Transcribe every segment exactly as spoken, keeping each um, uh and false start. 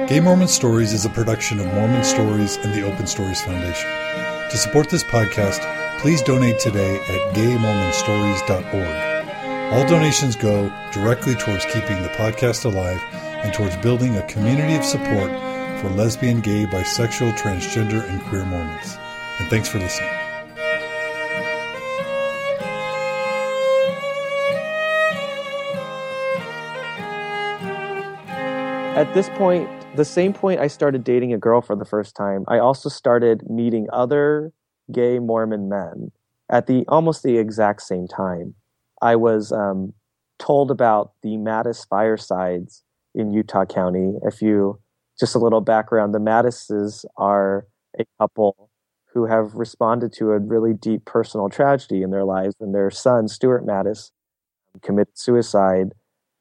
Gay Mormon Stories is a production of Mormon Stories and the Open Stories Foundation. To support this podcast, please donate today at gay mormon stories dot org. All donations go directly towards keeping the podcast alive and towards building a community of support for lesbian, gay, bisexual, transgender, and queer Mormons. And thanks for listening. At this point, the same point I started dating a girl for the first time, I also started meeting other gay Mormon men at the almost the exact same time. I was um, told about the Mattis firesides in Utah County. If you, just a little background, the Mattises are a couple who have responded to a really deep personal tragedy in their lives, and their son, Stuart Mattis, committed suicide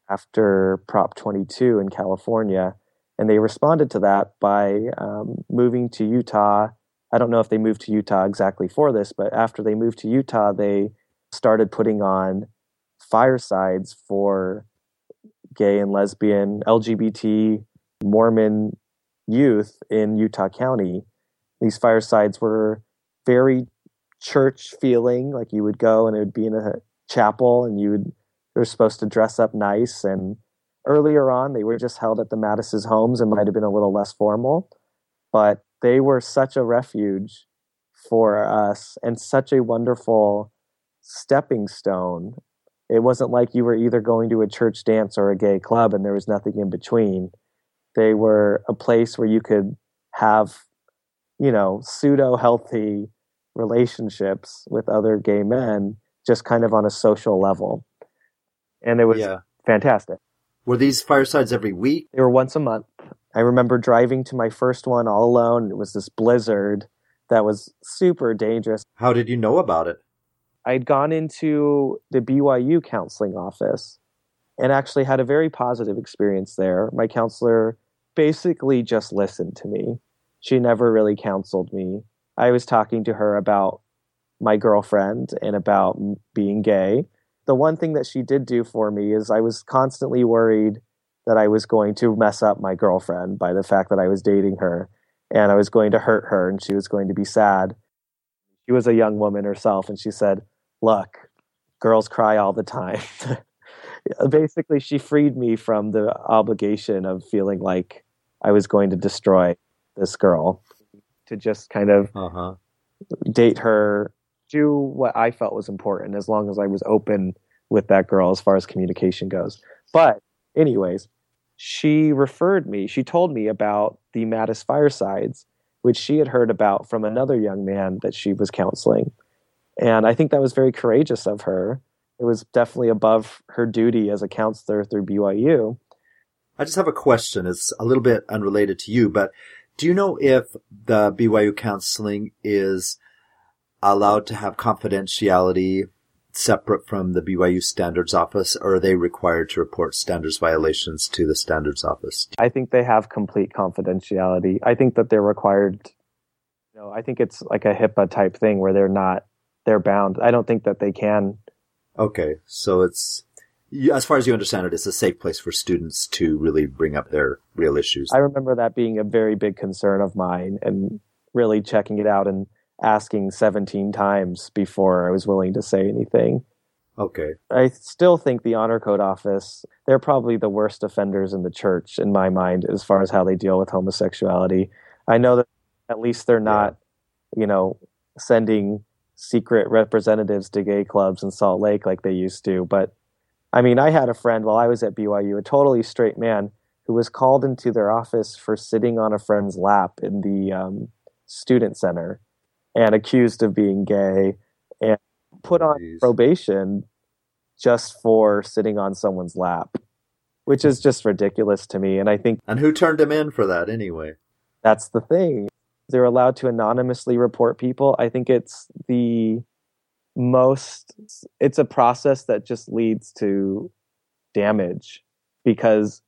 after Prop twenty-two in California. And they responded to that by um, moving to Utah. I don't know if they moved to Utah exactly for this, but after they moved to Utah, they started putting on firesides for gay and lesbian, L G B T, Mormon youth in Utah County. These firesides were very church feeling, like you would go and it would be in a chapel and you would, you were supposed to dress up nice. And earlier on, they were just held at the Mattis' homes and might have been a little less formal, but they were such a refuge for us and such a wonderful stepping stone. It wasn't like you were either going to a church dance or a gay club and there was nothing in between. They were a place where you could have, you know, pseudo-healthy relationships with other gay men, just kind of on a social level. And it was yeah. fantastic. Were these firesides every week? They were once a month. I remember driving to my first one all alone. It was this blizzard that was super dangerous. How did you know about it? I'd gone into the B Y U counseling office and actually had a very positive experience there. My counselor basically just listened to me. She never really counseled me. I was talking to her about my girlfriend and about being gay. The one thing that she did do for me is I was constantly worried that I was going to mess up my girlfriend by the fact that I was dating her and I was going to hurt her and she was going to be sad. She was a young woman herself and she said, look, girls cry all the time. Basically, she freed me from the obligation of feeling like I was going to destroy this girl, to just kind of uh-huh. date her, do what I felt was important as long as I was open with that girl as far as communication goes. But anyways, she referred me, she told me about the Mattis firesides, which she had heard about from another young man that she was counseling. And I think that was very courageous of her. It was definitely above her duty as a counselor through B Y U. I just have a question. It's a little bit unrelated to you, but do you know if the B Y U counseling is allowed to have confidentiality separate from the B Y U standards office, or are they required to report standards violations to the standards office? I think they have complete confidentiality. I think that they're required, you know, I think it's like a HIPAA type thing where they're not, they're bound. I don't think that they can. Okay. So it's, as far as you understand it, it's a safe place for students to really bring up their real issues. I remember that being a very big concern of mine and really checking it out and asking seventeen times before I was willing to say anything. Okay. I still think the Honor Code Office, they're probably the worst offenders in the church in my mind as far as how they deal with homosexuality. I know that at least they're not, yeah. you know, sending secret representatives to gay clubs in Salt Lake like they used to. But I mean, I had a friend while I was at B Y U, a totally straight man, who was called into their office for sitting on a friend's lap in the um, student center and accused of being gay and put on Jeez. probation just for sitting on someone's lap, which is just ridiculous to me. And I think... And who turned him in for that anyway? That's the thing. They're allowed to anonymously report people. I think it's the most... It's a process that just leads to damage because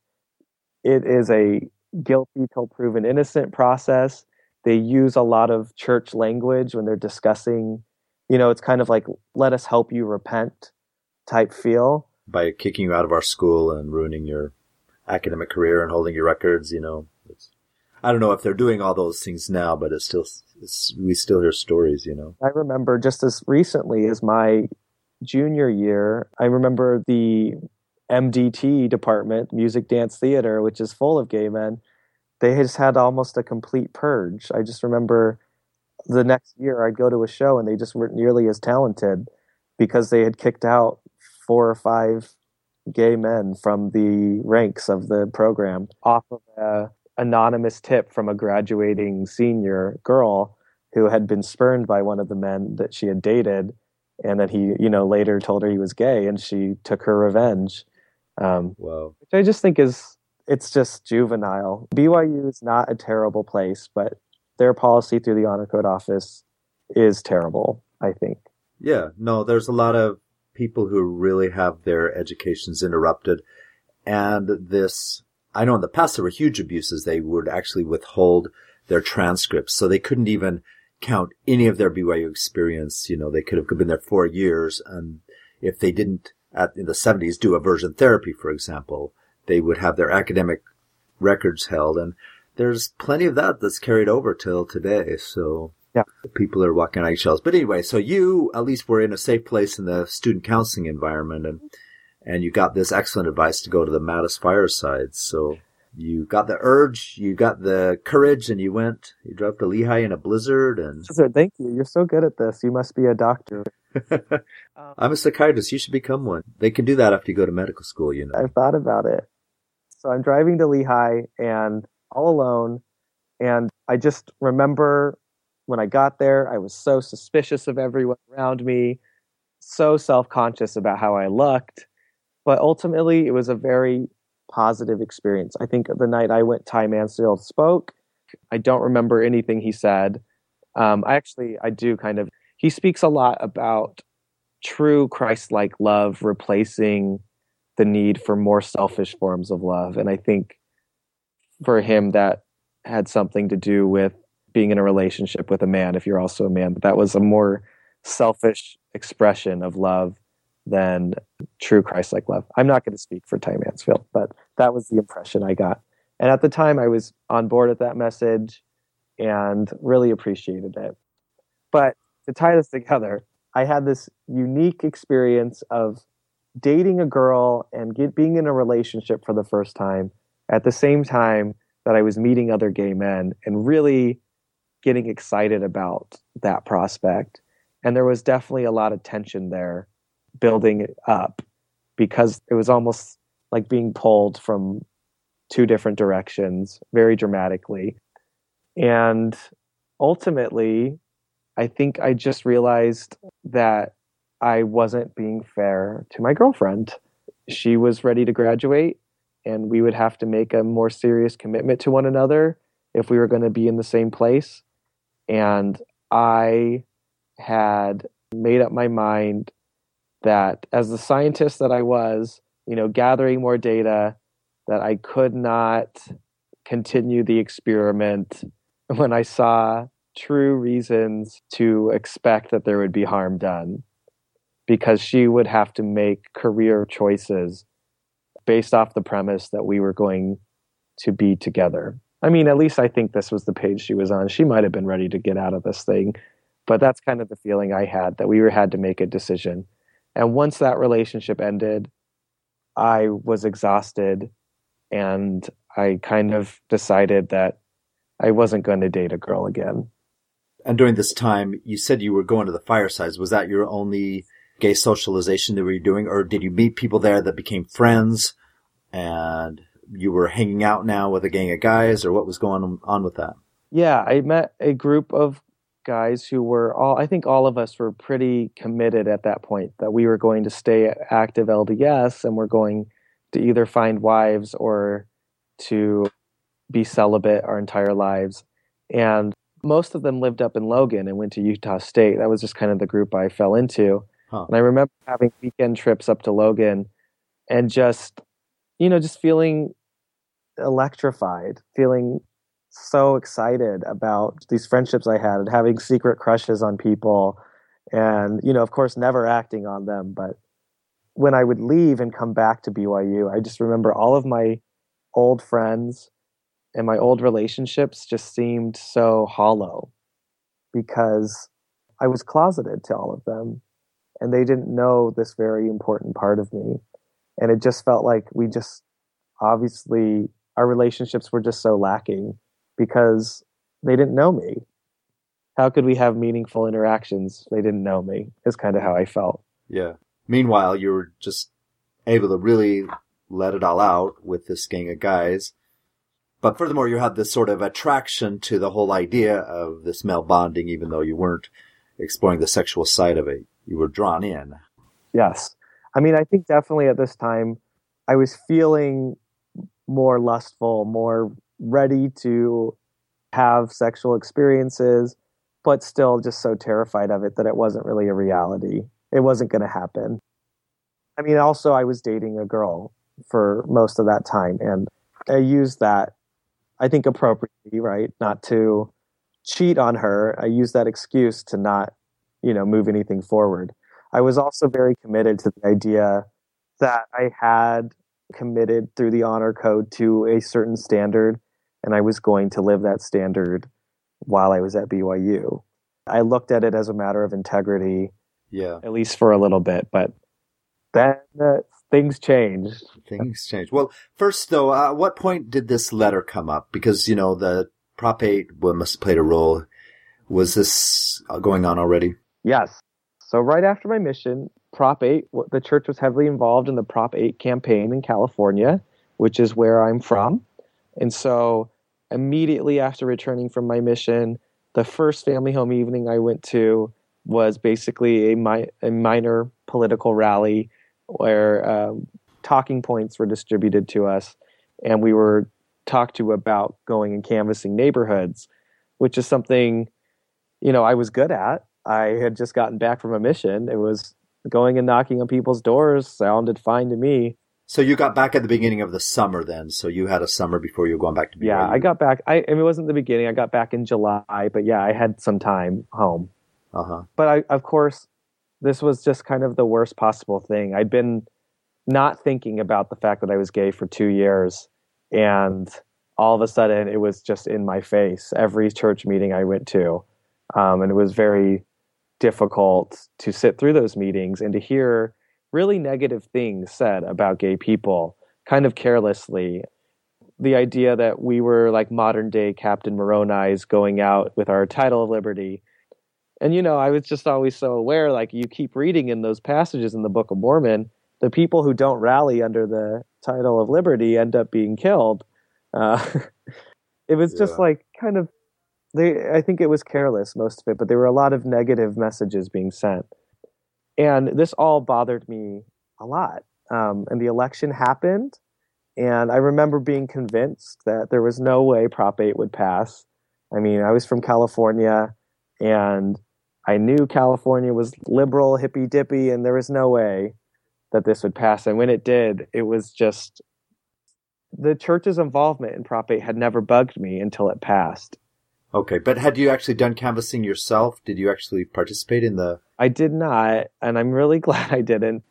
it is a guilty till proven innocent process. They use a lot of church language when they're discussing, you know, it's kind of like, let us help you repent type feel. By kicking you out of our school and ruining your academic career and holding your records, you know. It's... I don't know if they're doing all those things now, but it's still, it's, we still hear stories, you know. I remember just as recently as my junior year, I remember the M D T department, Music Dance Theater, which is full of gay men. They just had almost a complete purge. I just remember the next year I'd go to a show and they just weren't nearly as talented because they had kicked out four or five gay men from the ranks of the program off of an anonymous tip from a graduating senior girl who had been spurned by one of the men that she had dated, and that he, you know, later told her he was gay, and she took her revenge. Um, Wow. Which I just think is, it's just juvenile. B Y U is not a terrible place, but their policy through the Honor Code office is terrible, I think. Yeah, no, there's a lot of people who really have their educations interrupted. And this, I know in the past there were huge abuses. They would actually withhold their transcripts. So they couldn't even count any of their B Y U experience. You know, they could have been there four years. And if they didn't, at, in the seventies, do aversion therapy, for example, they would have their academic records held. And there's plenty of that that's carried over till today. So yeah, people are walking on eggshells. But anyway, so you at least were in a safe place in the student counseling environment, and and you got this excellent advice to go to the Mattis Fireside. So you got the urge, you got the courage, and you went. You drove to Lehigh in a blizzard. And thank you. You're so good at this. You must be a doctor. um, I'm a psychiatrist. You should become one. They can do that after you go to medical school, you know. I've thought about it. So I'm driving to Lehigh and all alone, and I just remember when I got there, I was so suspicious of everyone around me, so self-conscious about how I looked. But ultimately, it was a very positive experience. I think the night I went, Ty Mansfield spoke. I don't remember anything he said. Um, I actually, I do kind of, he speaks a lot about true Christ-like love replacing the need for more selfish forms of love. And I think for him, that had something to do with being in a relationship with a man, if you're also a man. But that was a more selfish expression of love than true Christ-like love. I'm not going to speak for Ty Mansfield, but that was the impression I got. And at the time, I was on board with that message and really appreciated it. But to tie this together, I had this unique experience of dating a girl and get, being in a relationship for the first time at the same time that I was meeting other gay men and really getting excited about that prospect. And there was definitely a lot of tension there building it up because it was almost like being pulled from two different directions very dramatically. And ultimately, I think I just realized that I wasn't being fair to my girlfriend. She was ready to graduate, and we would have to make a more serious commitment to one another if we were going to be in the same place. And I had made up my mind that as the scientist that I was, you know, gathering more data, that I could not continue the experiment when I saw true reasons to expect that there would be harm done, because she would have to make career choices based off the premise that we were going to be together. I mean, at least I think this was the page she was on. She might have been ready to get out of this thing, but that's kind of the feeling I had, that we were, had to make a decision. And once that relationship ended, I was exhausted, and I kind of decided that I wasn't going to date a girl again. And during this time, you said you were going to the Firesides. Was that your only gay socialization that you were doing, or did you meet people there that became friends and you were hanging out now with a gang of guys, or what was going on with that? Yeah, I met a group of guys who were all, I think all of us were pretty committed at that point that we were going to stay active L D S and we're going to either find wives or to be celibate our entire lives. And most of them lived up in Logan and went to Utah State. That was just kind of the group I fell into. Huh. And I remember having weekend trips up to Logan and just, you know, just feeling electrified, feeling so excited about these friendships I had and having secret crushes on people and, you know, of course, never acting on them. But when I would leave and come back to B Y U, I just remember all of my old friends and my old relationships just seemed so hollow because I was closeted to all of them and they didn't know this very important part of me. And it just felt like we just, obviously, our relationships were just so lacking because they didn't know me. How could we have meaningful interactions? They didn't know me, is kind of how I felt. Yeah. Meanwhile, you were just able to really let it all out with this gang of guys. But furthermore, you had this sort of attraction to the whole idea of this male bonding, even though you weren't exploring the sexual side of it. You were drawn in. Yes. I mean, I think definitely at this time, I was feeling more lustful, more ready to have sexual experiences, but still just so terrified of it that it wasn't really a reality. It wasn't going to happen. I mean, also, I was dating a girl for most of that time, and I used that, I think, appropriately, right? Not to cheat on her. I used that excuse to not, you know, move anything forward. I was also very committed to the idea that I had committed through the honor code to a certain standard, and I was going to live that standard while I was at B Y U. I looked at it as a matter of integrity, yeah, at least for a little bit, but then uh, things changed. Things changed. Well, first, though, uh, at what point did this letter come up? Because, you know, the Prop eight well, must have played a role. Was this going on already? Yes. So right after my mission, Prop eight, the church was heavily involved in the Prop eight campaign in California, which is where I'm from. And so immediately after returning from my mission, the first family home evening I went to was basically a, mi- a minor political rally where um, talking points were distributed to us, and we were talked to about going and canvassing neighborhoods, which is something, you know, I was good at. I had just gotten back from a mission. It was going and knocking on people's doors sounded fine to me. So you got back at the beginning of the summer then. So you had a summer before you were going back to B Y U. Yeah, I got back. I, I mean, it wasn't the beginning. I got back in July, but yeah, I had some time home. Uh-huh. But I, of course, this was just kind of the worst possible thing. I'd been not thinking about the fact that I was gay for two years. And all of a sudden it was just in my face every church meeting I went to. Um, and it was very difficult to sit through those meetings and to hear really negative things said about gay people, kind of carelessly. The idea that we were like modern day Captain Moroni's going out with our title of liberty. And, you know, I was just always so aware, like you keep reading in those passages in the Book of Mormon, the people who don't rally under the title of liberty end up being killed. Uh, it was just Yeah. like kind of, they. I think it was careless, most of it, but there were a lot of negative messages being sent. And this all bothered me a lot. Um, and the election happened, and I remember being convinced that there was no way Prop eight would pass. I mean, I was from California, and I knew California was liberal, hippy-dippy, and there was no way that this would pass. And when it did, it was just, the church's involvement in Prop eight had never bugged me until it passed. Okay, but had you actually done canvassing yourself? Did you actually participate in the... I did not, and I'm really glad I didn't.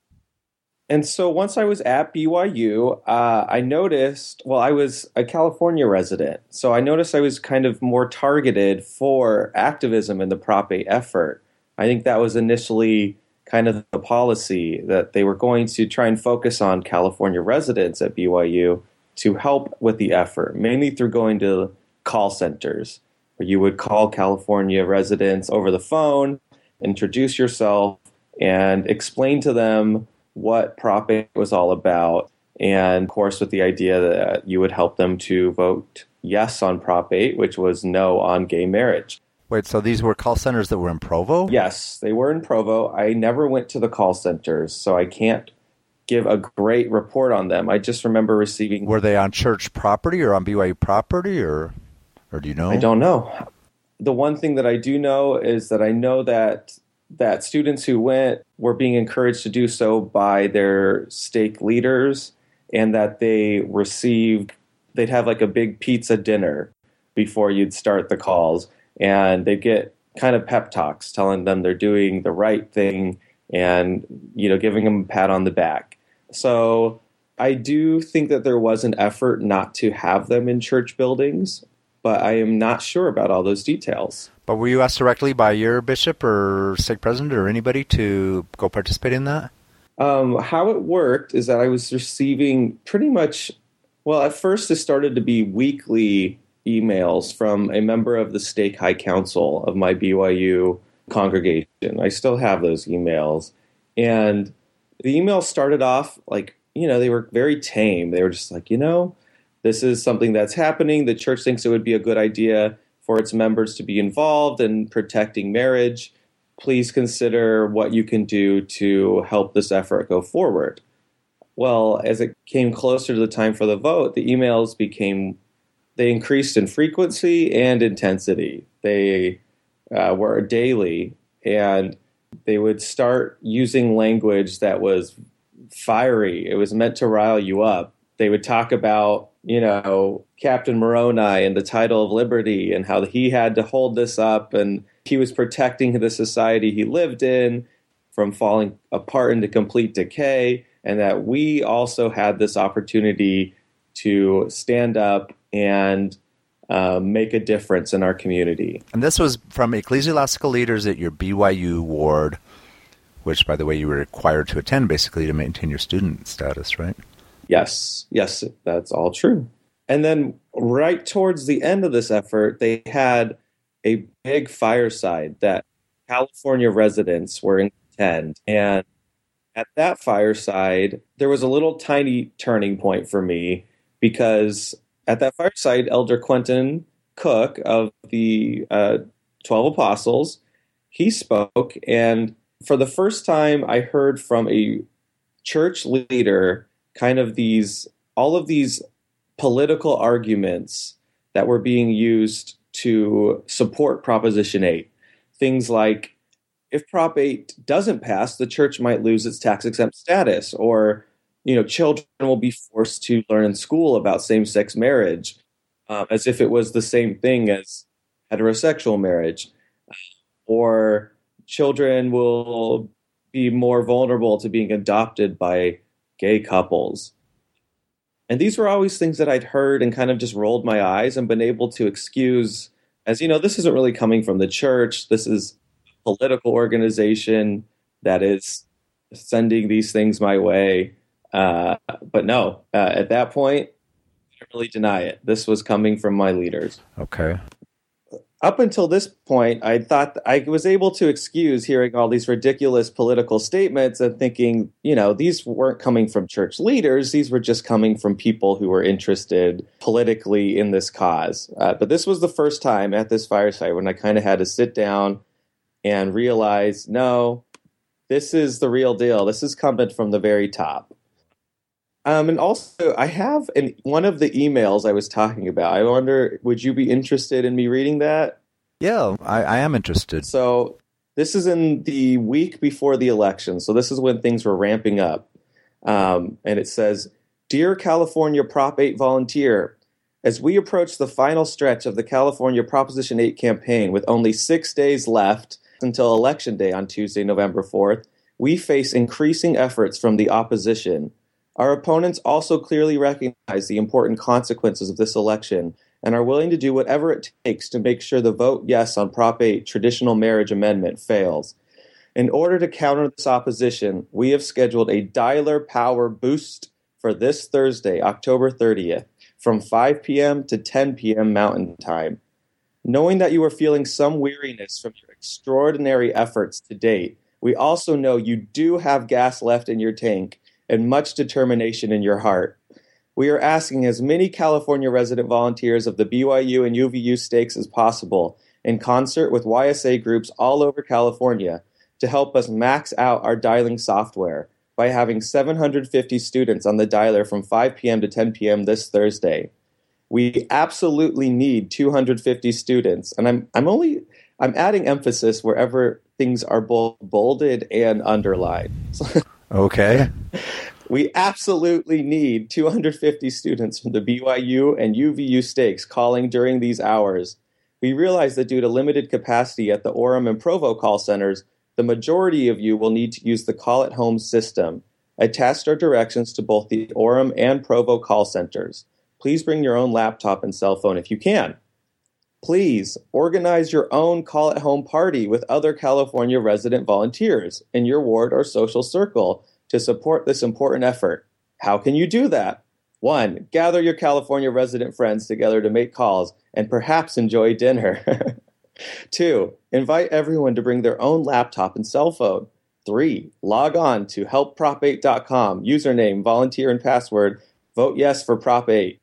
And so once I was at B Y U, uh, I noticed, well, I was a California resident, so I noticed I was kind of more targeted for activism in the Prop eight effort. I think that was initially kind of the policy, that they were going to try and focus on California residents at B Y U to help with the effort, mainly through going to call centers, where you would call California residents over the phone, introduce yourself, and explain to them what Prop eight was all about, and of course with the idea that you would help them to vote yes on Prop eight, which was no on gay marriage. Wait, so these were call centers that were in Provo? Yes, they were in Provo. I never went to the call centers, so I can't give a great report on them. I just remember receiving... Were they on church property or on B Y U property, or or do you know? I don't know. The one thing that I do know is that I know that that students who went were being encouraged to do so by their stake leaders, and that they received, they'd have like a big pizza dinner before you'd start the calls, and they'd get kind of pep talks telling them they're doing the right thing and, you know, giving them a pat on the back. So I do think that there was an effort not to have them in church buildings, but I am not sure about all those details. But were you asked directly by your bishop or stake president or anybody to go participate in that? Um, how it worked is that I was receiving pretty much, well, at first it started to be weekly emails from a member of the stake high council of my B Y U congregation. I still have those emails. And the emails started off like, you know, they were very tame. They were just like, you know, this is something that's happening. The church thinks it would be a good idea for its members to be involved in protecting marriage. Please consider what you can do to help this effort go forward. Well, as it came closer to the time for the vote, the emails became, they increased in frequency and intensity. They uh, were daily, and they would start using language that was fiery. It was meant to rile you up. They would talk about, you know, Captain Moroni and the title of liberty and how he had to hold this up, and he was protecting the society he lived in from falling apart into complete decay, and that we also had this opportunity to stand up and uh, make a difference in our community. And this was from ecclesiastical leaders at your B Y U ward, which, by the way, you were required to attend basically to maintain your student status, right? Yes, yes, that's all true. And then right towards the end of this effort, they had a big fireside that California residents were in attend. And at that fireside, there was a little tiny turning point for me, because at that fireside, Elder Quentin Cook of the uh, twelve Apostles, he spoke, and for the first time, I heard from a church leader kind of these, all of these political arguments that were being used to support Proposition eight. Things like, if Prop eight doesn't pass, the church might lose its tax-exempt status, or, you know, children will be forced to learn in school about same-sex marriage, uh, as if it was the same thing as heterosexual marriage, or children will be more vulnerable to being adopted by gay couples. And these were always things that I'd heard and kind of just rolled my eyes and been able to excuse as, you know, this isn't really coming from the church. This is a political organization that is sending these things my way. Uh, but no, uh, at that point, I didn't really deny it. This was coming from my leaders. Okay. Up until this point, I thought I was able to excuse hearing all these ridiculous political statements and thinking, you know, these weren't coming from church leaders. These were just coming from people who were interested politically in this cause. Uh, but this was the first time at this fireside when I kind of had to sit down and realize, no, this is the real deal. This is coming from the very top. Um, and also, I have in one of the emails I was talking about. I wonder, would you be interested in me reading that? Yeah, I, I am interested. So this is in the week before the election. So this is when things were ramping up. Um, and it says, "Dear California Prop eight volunteer, as we approach the final stretch of the California Proposition eight campaign with only six days left until Election Day on Tuesday, November fourth, we face increasing efforts from the opposition. Our opponents also clearly recognize the important consequences of this election and are willing to do whatever it takes to make sure the vote yes on Prop eight traditional marriage amendment fails. In order to counter this opposition, we have scheduled a dialer power boost for this Thursday, October thirtieth, from five p.m. to ten p.m. Mountain Time. Knowing that you are feeling some weariness from your extraordinary efforts to date, we also know you do have gas left in your tank and much determination in your heart. We are asking as many California resident volunteers of the B Y U and U V U stakes as possible, in concert with Y S A groups all over California, to help us max out our dialing software by having seven hundred fifty students on the dialer from five p.m. to ten p.m. this Thursday. We absolutely need two hundred fifty students, and I'm I'm only I'm adding emphasis wherever things are both bolded and underlined. Okay. We absolutely need two hundred fifty students from the B Y U and U V U stakes calling during these hours. We realize that due to limited capacity at the Orem and Provo call centers, the majority of you will need to use the call at home system. Attached are directions to both the Orem and Provo call centers. Please bring your own laptop and cell phone if you can. Please organize your own call-at-home party with other California resident volunteers in your ward or social circle to support this important effort. How can you do that? One, gather your California resident friends together to make calls and perhaps enjoy dinner. Two, invite everyone to bring their own laptop and cell phone. Three, log on to help prop eight dot com, username, volunteer, and password. Vote yes for Prop eight.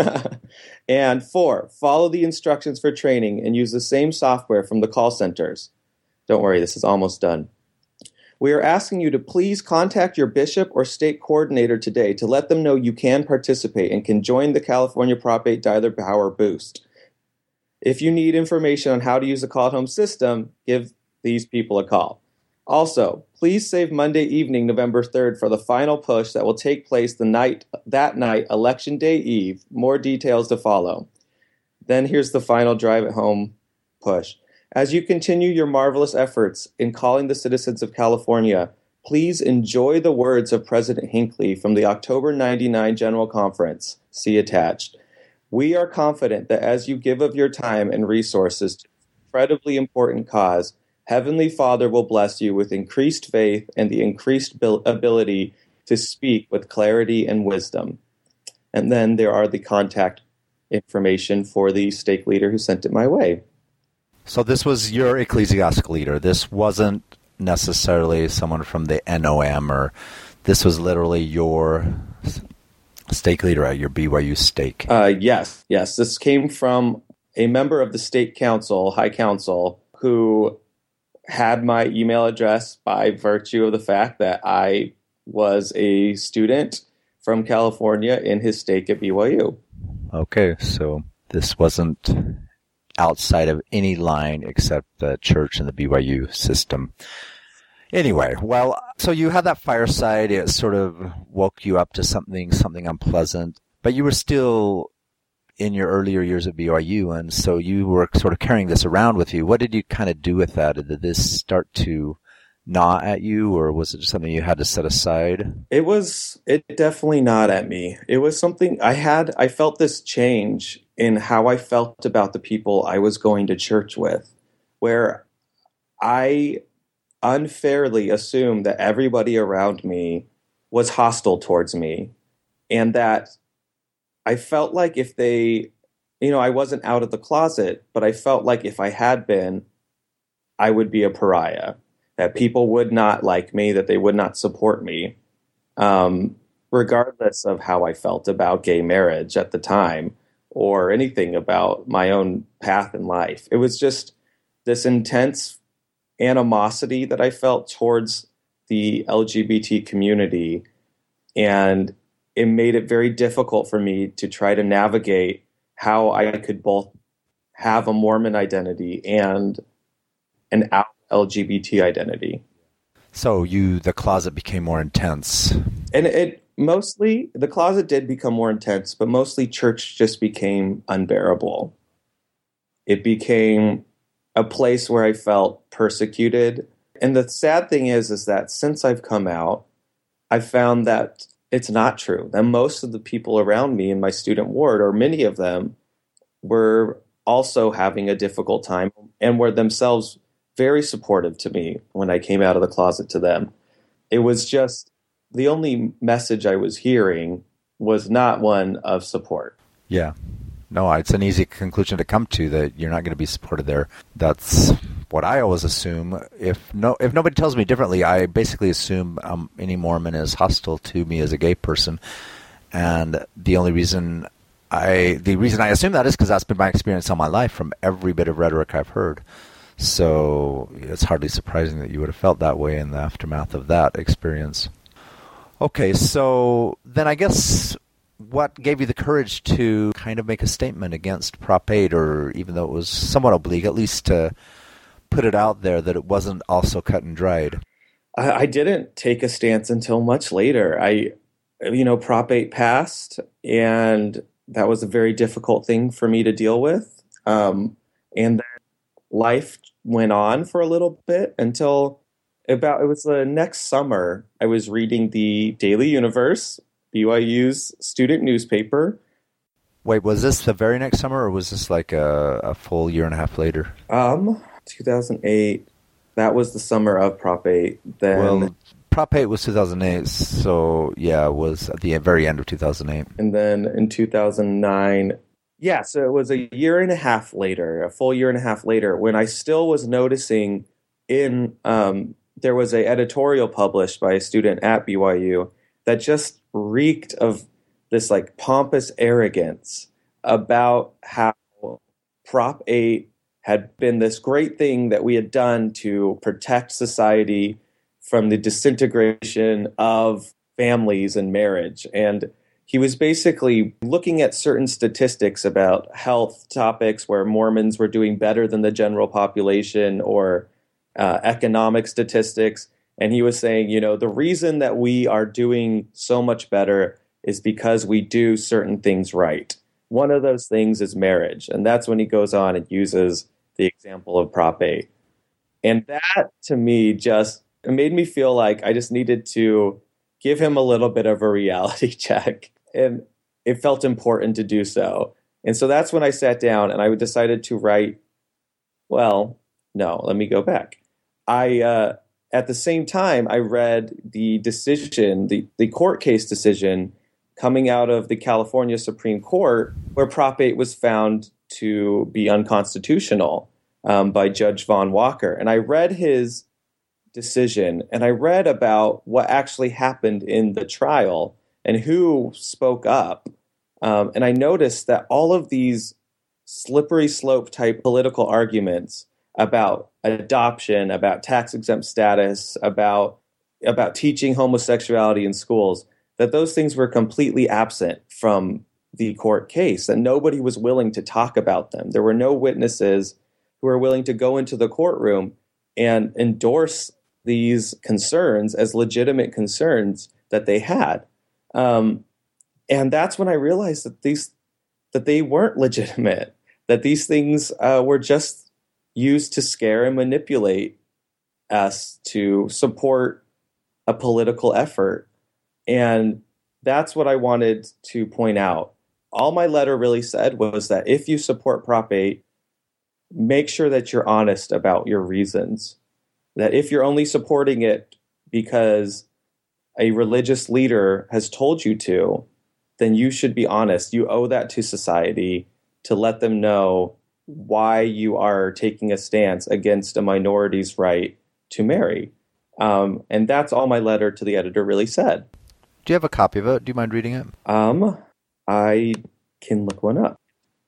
And four, follow the instructions for training and use the same software from the call centers. Don't worry, this is almost done. We are asking you to please contact your bishop or state coordinator today to let them know you can participate and can join the California Prop eight Dialer Power Boost. If you need information on how to use the call-at-home system, give these people a call. Also, please save Monday evening, November third, for the final push that will take place the night that night, Election Day Eve. More details to follow. Then here's the final drive at home push. As you continue your marvelous efforts in calling the citizens of California, please enjoy the words of President Hinckley from the October ninety-nine General Conference. See attached. We are confident that as you give of your time and resources to this incredibly important cause, Heavenly Father will bless you with increased faith and the increased ability to speak with clarity and wisdom. And then there are the contact information for the stake leader who sent it my way. So this was your ecclesiastical leader. This wasn't necessarily someone from the N O M, or this was literally your stake leader at your B Y U stake. Uh, yes, yes. This came from a member of the state council, high council, who had my email address by virtue of the fact that I was a student from California in his stake at B Y U. Okay, so this wasn't outside of any line except the church and the B Y U system. Anyway, well, so you had that fireside. It sort of woke you up to something, something unpleasant, but you were still in your earlier years at B Y U, and so you were sort of carrying this around with you. What did you kind of do with that? Did this start to gnaw at you, or was it just something you had to set aside? It was, it definitely gnawed at me. It was something I had, I felt this change in how I felt about the people I was going to church with, where I unfairly assumed that everybody around me was hostile towards me, and that I felt like if they, you know, I wasn't out of the closet, but I felt like if I had been, I would be a pariah, that people would not like me, that they would not support me, um, regardless of how I felt about gay marriage at the time or anything about my own path in life. It was just this intense animosity that I felt towards the L G B T community, and it made it very difficult for me to try to navigate how I could both have a Mormon identity and an out L G B T identity. So you, the closet became more intense. And it mostly, the closet did become more intense, but mostly church just became unbearable. It became a place where I felt persecuted. And the sad thing is, is that since I've come out, I've found that it's not true. And most of the people around me in my student ward, or many of them, were also having a difficult time and were themselves very supportive to me when I came out of the closet to them. It was just the only message I was hearing was not one of support. Yeah. No, it's an easy conclusion to come to, that you're not going to be supported there. That's what I always assume. If no, if nobody tells me differently, I basically assume um, any Mormon is hostile to me as a gay person. And the only reason I, the reason I assume that is because that's been my experience all my life from every bit of rhetoric I've heard. So it's hardly surprising that you would have felt that way in the aftermath of that experience. Okay, so then I guess what gave you the courage to kind of make a statement against Prop eight, or even though it was somewhat oblique, at least to put it out there that it wasn't also cut and dried? I, I didn't take a stance until much later. I, you know, Prop eight passed, and that was a very difficult thing for me to deal with. Um, and then life went on for a little bit until About it was the next summer. I was reading the Daily Universe, B Y U's student newspaper. Wait, was this the very next summer, or was this like a, a full year and a half later? Um, two thousand eight. That was the summer of Prop eight. Then, well, Prop eight was two thousand eight, so yeah, it was at the very end of two thousand eight. And then in two thousand nine, yeah, so it was a year and a half later, a full year and a half later, when I still was noticing in um. there was an editorial published by a student at B Y U that just reeked of this like pompous arrogance about how Prop eight had been this great thing that we had done to protect society from the disintegration of families and marriage. And he was basically looking at certain statistics about health topics where Mormons were doing better than the general population, or Uh, economic statistics. And he was saying, you know, the reason that we are doing so much better is because we do certain things right. One of those things is marriage. And that's when he goes on and uses the example of Prop eight. And that, to me, just it made me feel like I just needed to give him a little bit of a reality check. And it felt important to do so. And so that's when I sat down and I decided to write, well, no, let me go back. I, uh, at the same time, I read the decision, the, the court case decision coming out of the California Supreme Court, where Prop eight was found to be unconstitutional um, by Judge Vaughn Walker. And I read his decision, and I read about what actually happened in the trial and who spoke up. Um, and I noticed that all of these slippery slope type political arguments about adoption, about tax-exempt status, about about teaching homosexuality in schools, that those things were completely absent from the court case, and nobody was willing to talk about them. There were no witnesses who were willing to go into the courtroom and endorse these concerns as legitimate concerns that they had. Um, and that's when I realized that these that they weren't legitimate, that these things uh, were just used to scare and manipulate us to support a political effort. And that's what I wanted to point out. All my letter really said was that if you support Prop eight, make sure that you're honest about your reasons. That if you're only supporting it because a religious leader has told you to, then you should be honest. You owe that to society to let them know why you are taking a stance against a minority's right to marry. Um, and that's all my letter to the editor really said. Do you have a copy of it? Do you mind reading it? Um, I can look one up.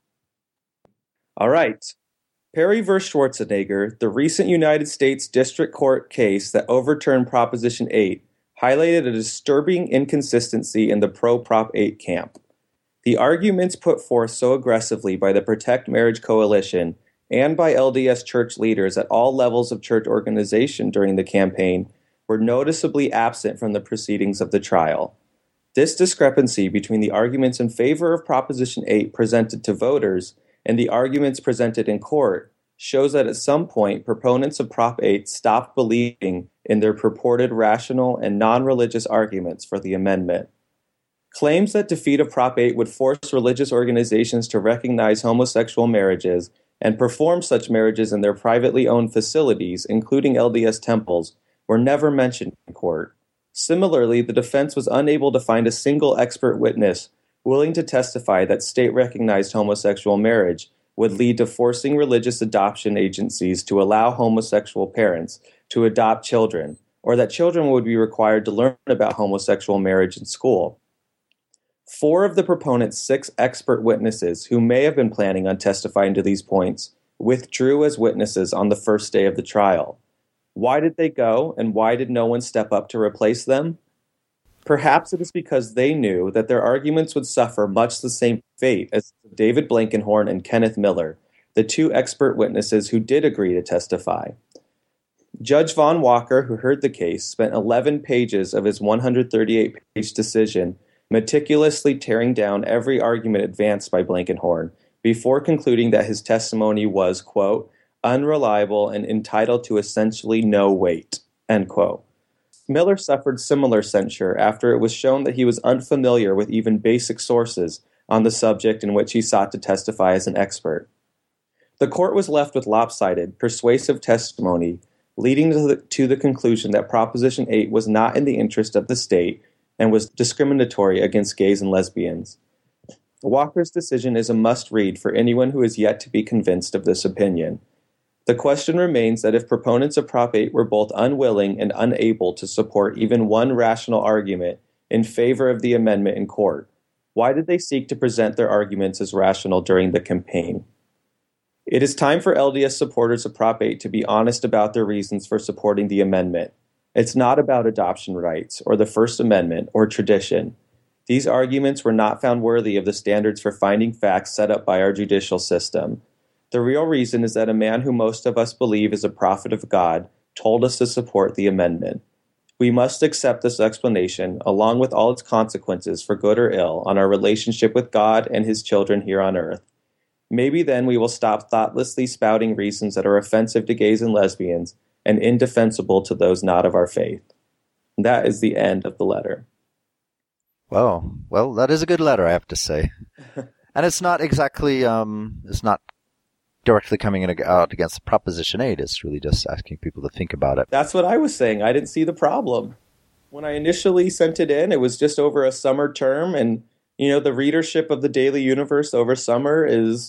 All right. Perry versus Schwarzenegger, the recent United States District Court case that overturned Proposition eight, highlighted a disturbing inconsistency in the pro-Prop eight camp. The arguments put forth so aggressively by the Protect Marriage Coalition and by L D S church leaders at all levels of church organization during the campaign were noticeably absent from the proceedings of the trial. This discrepancy between the arguments in favor of Proposition eight presented to voters and the arguments presented in court shows that at some point proponents of Prop eight stopped believing in their purported rational and non-religious arguments for the amendment. Claims that defeat of Prop eight would force religious organizations to recognize homosexual marriages and perform such marriages in their privately owned facilities, including L D S temples, were never mentioned in court. Similarly, the defense was unable to find a single expert witness willing to testify that state-recognized homosexual marriage would lead to forcing religious adoption agencies to allow homosexual parents to adopt children, or that children would be required to learn about homosexual marriage in school. Four of the proponents' six expert witnesses, who may have been planning on testifying to these points, withdrew as witnesses on the first day of the trial. Why did they go, and why did no one step up to replace them? Perhaps it is because they knew that their arguments would suffer much the same fate as David Blankenhorn and Kenneth Miller, the two expert witnesses who did agree to testify. Judge Vaughn Walker, who heard the case, spent eleven pages of his one hundred thirty-eight page decision meticulously tearing down every argument advanced by Blankenhorn before concluding that his testimony was, quote, unreliable and entitled to essentially no weight. end quote. Miller suffered similar censure after it was shown that he was unfamiliar with even basic sources on the subject in which he sought to testify as an expert. The court was left with lopsided, persuasive testimony, leading to the, to the conclusion that Proposition eight was not in the interest of the state and was discriminatory against gays and lesbians. Walker's decision is a must-read for anyone who is yet to be convinced of this opinion. The question remains that if proponents of Prop eight were both unwilling and unable to support even one rational argument in favor of the amendment in court, why did they seek to present their arguments as rational during the campaign? It is time for L D S supporters of Prop eight to be honest about their reasons for supporting the amendment. It's not about adoption rights or the First Amendment or tradition. These arguments were not found worthy of the standards for finding facts set up by our judicial system. The real reason is that a man who most of us believe is a prophet of God told us to support the amendment. We must accept this explanation, along with all its consequences for good or ill, on our relationship with God and his children here on earth. Maybe then we will stop thoughtlessly spouting reasons that are offensive to gays and lesbians and indefensible to those not of our faith. And that is the end of the letter. Well, well, that is a good letter, I have to say. And it's not exactly, um, it's not directly coming in, out against Proposition eight. It's really just asking people to think about it. That's what I was saying. I didn't see the problem. When I initially sent it in, it was just over a summer term, and, you know, the readership of the Daily Universe over summer is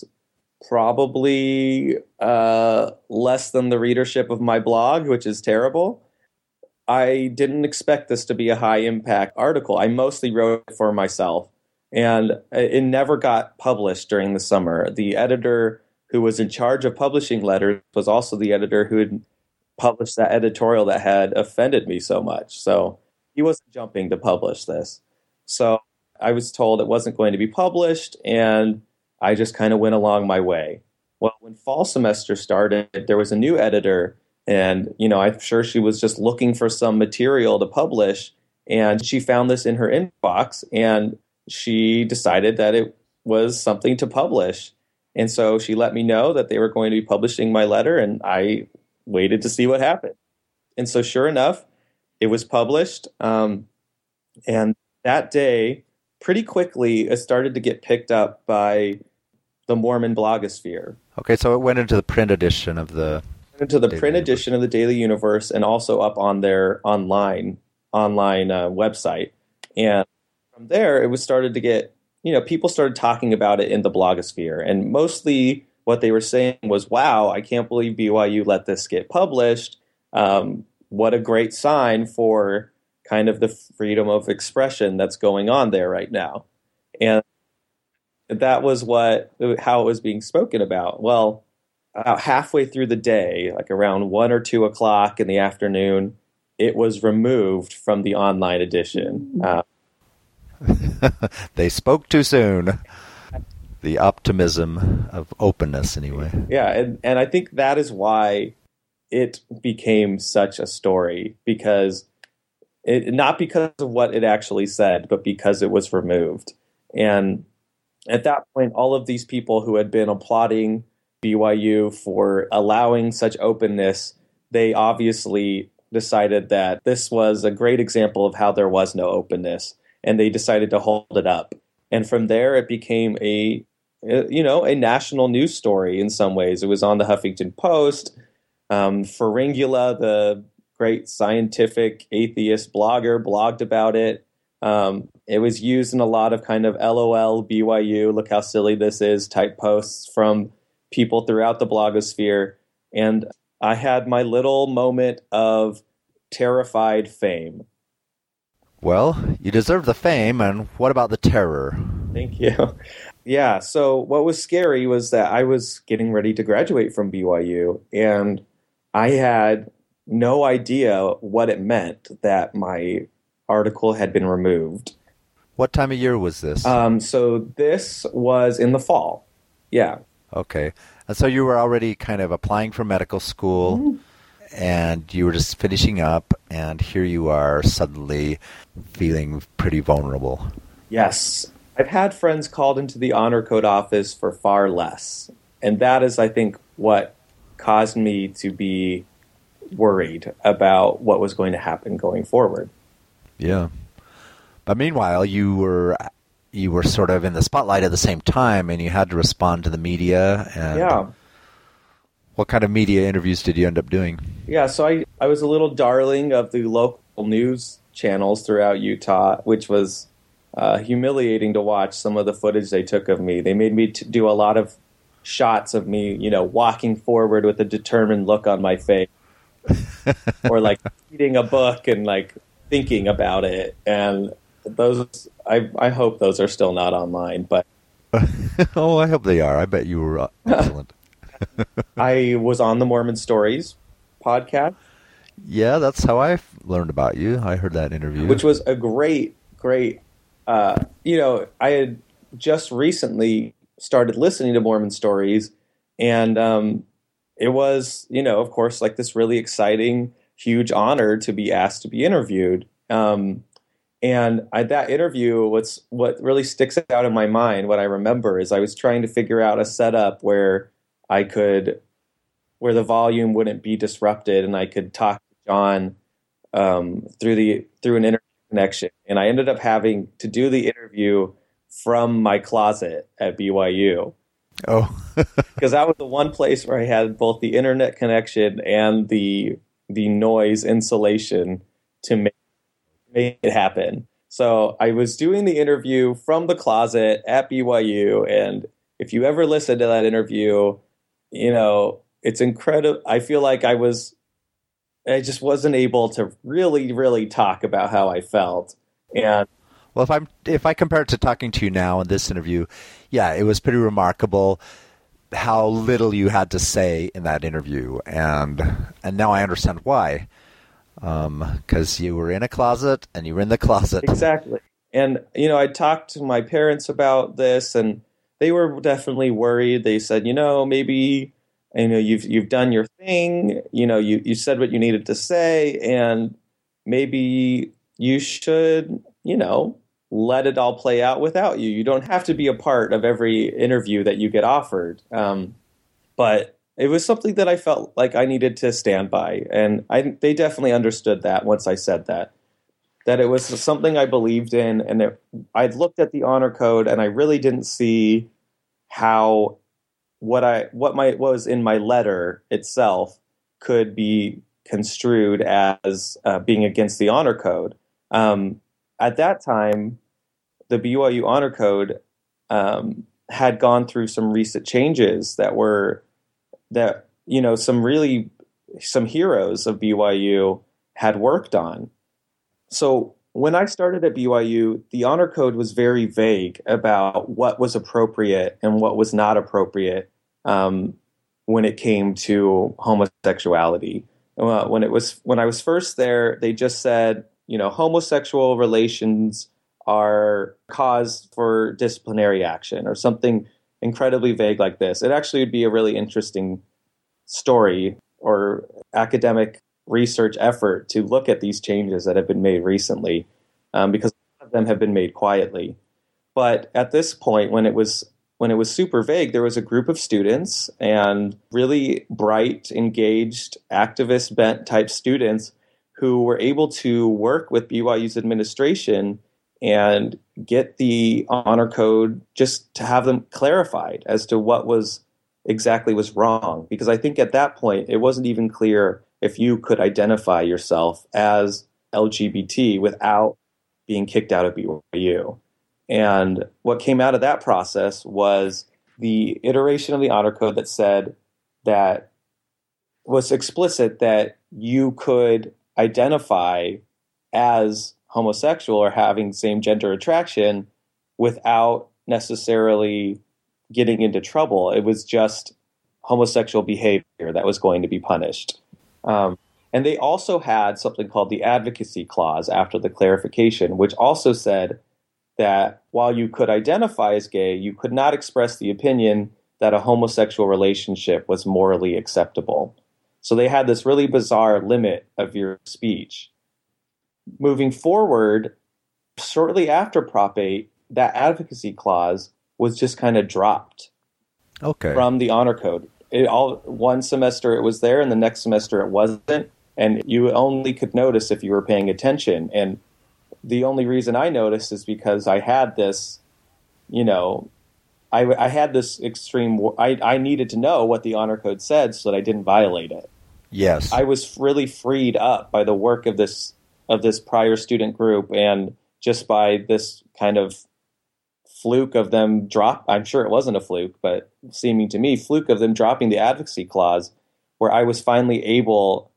probably uh, less than the readership of my blog, which is terrible. I didn't expect this to be a high-impact article. I mostly wrote it for myself, and it never got published during the summer. The editor who was in charge of publishing letters was also the editor who had published that editorial that had offended me so much. So he wasn't jumping to publish this. So I was told it wasn't going to be published, and I just kind of went along my way. Well, when fall semester started, there was a new editor, and, you know, I'm sure she was just looking for some material to publish, and she found this in her inbox, and she decided that it was something to publish. And so she let me know that they were going to be publishing my letter, and I waited to see what happened. And so sure enough, it was published. Um, and that day, pretty quickly, it started to get picked up by the Mormon blogosphere. Okay, so it went into the print edition of the... into the Daily print Universe. edition of the Daily Universe, and also up on their online online uh, website. And from there, it was started to get, you know, people started talking about it in the blogosphere. And mostly what they were saying was, wow, I can't believe B Y U let this get published. Um, what a great sign for kind of the freedom of expression that's going on there right now. And that was what how it was being spoken about. Well, about halfway through the day, like around one or two o'clock in the afternoon, it was removed from the online edition. Uh, They spoke too soon. The optimism of openness, anyway. yeah, and, and I think that is why it became such a story, because it, not because of what it actually said, but because it was removed. And at that point, all of these people who had been applauding B Y U for allowing such openness, they obviously decided that this was a great example of how there was no openness, and they decided to hold it up. And from there, it became a, you know, a national news story in some ways. It was on the Huffington Post. Um, Feringula, the great scientific atheist blogger, blogged about it. Um, it was used in a lot of kind of LOL, B Y U, look how silly this is type posts from people throughout the blogosphere. And I had my little moment of terrified fame. Well, you deserve the fame, and what about the terror? Thank you. Yeah, so what was scary was that I was getting ready to graduate from B Y U, and I had no idea what it meant that my article had been removed. What time of year was this? Um, so this was in the fall. Yeah. Okay. And so you were already kind of applying for medical school, mm-hmm. and you were just finishing up, and here you are suddenly feeling pretty vulnerable. Yes. I've had friends called into the Honor Code office for far less. And that is, I think, what caused me to be worried about what was going to happen going forward. Yeah. But meanwhile, you were you were sort of in the spotlight at the same time, and you had to respond to the media. And yeah. What kind of media interviews did you end up doing? Yeah, so I, I was a little darling of the local news channels throughout Utah, which was uh, humiliating to watch some of the footage they took of me. They made me t- do a lot of shots of me, you know, walking forward with a determined look on my face, or like reading a book and like thinking about it. And those, I, I hope those are still not online, but oh, I hope they are. I bet you were uh, excellent. I was on the Mormon Stories podcast. Yeah, that's how I learned about you. I heard that interview, which was a great, great. Uh, you know, I had just recently started listening to Mormon Stories, and um, it was, you know, of course, like this really exciting, huge honor to be asked to be interviewed. Um, and I, that interview, what's what really sticks out in my mind, what I remember is I was trying to figure out a setup where I could, where the volume wouldn't be disrupted, and I could talk to John um, through the through an internet connection. And I ended up having to do the interview from my closet at B Y U. Oh, because that was the one place where I had both the internet connection and the the noise insulation to make, make it happen. So I was doing the interview from the closet at B Y U, and if you ever listen to that interview, you know, it's incredible. I feel like I was, I just wasn't able to really, really talk about how I felt. And well, if I'm, if I compare it to talking to you now in this interview, yeah, it was pretty remarkable how little you had to say in that interview. And, and now I understand why. Um, 'cause you were in a closet and you were in the closet. Exactly. And, you know, I talked to my parents about this, and they were definitely worried. They said, you know, maybe, you know, you've you've done your thing. You know, you, you said what you needed to say, and maybe you should, you know, let it all play out without you. You don't have to be a part of every interview that you get offered. Um, but it was something that I felt like I needed to stand by, and I they definitely understood that once I said that. That it was something I believed in, and it, I looked at the honor code, and I really didn't see how what I what my what was in my letter itself could be construed as uh, being against the honor code. Um, at that time, the B Y U honor code um, had gone through some recent changes that were that you know some really some heroes of B Y U had worked on. So when I started at B Y U, the honor code was very vague about what was appropriate and what was not appropriate um, when it came to homosexuality. Uh, when it was when I was first there, they just said, you know, homosexual relations are cause for disciplinary action or something incredibly vague like this. It actually would be a really interesting story or academic research effort to look at these changes that have been made recently, um, because a lot of them have been made quietly. But at this point, when it was when it was super vague, there was a group of students and really bright, engaged, activist bent type students who were able to work with B Y U's administration and get the honor code just to have them clarified as to what was exactly was wrong. Because I think at that point, it wasn't even clear if you could identify yourself as L G B T without being kicked out of B Y U. And what came out of that process was the iteration of the honor code that said that was explicit that you could identify as homosexual or having same gender attraction without necessarily getting into trouble. It was just homosexual behavior that was going to be punished. Um, and they also had something called the advocacy clause after the clarification, which also said that while you could identify as gay, you could not express the opinion that a homosexual relationship was morally acceptable. So they had this really bizarre limit of your speech. Moving forward, shortly after Prop eight, that advocacy clause was just kind of dropped okay. from the honor code. It all one semester it was there, and the next semester it wasn't. And you only could notice if you were paying attention. And the only reason I noticed is because I had this, you know, I, I had this extreme, I, I needed to know what the honor code said so that I didn't violate it. Yes. I was really freed up by the work of this, of this prior student group, and just by this kind of fluke of them drop, I'm sure it wasn't a fluke, but seeming to me, fluke of them dropping the advocacy clause, where I was finally able